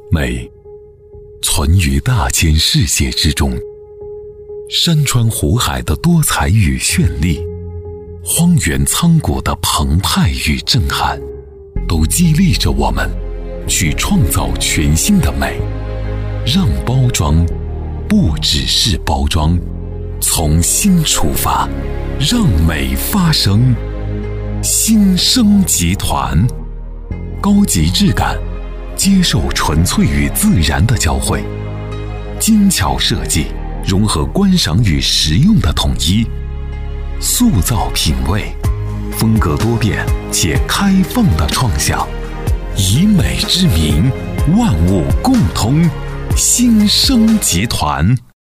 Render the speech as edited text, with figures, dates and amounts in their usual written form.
美存于大千世界之中，山川湖海的多彩与绚丽，荒原苍古的澎湃与震撼，都激励着我们去创造全新的美。让包装不只是包装，从心出发，让美发生。新生集团，高级质感，接受纯粹与自然的交汇，精巧设计，融合观赏与实用的统一，塑造品味，风格多变且开放的创想，以美之名，万物共通。新生集团。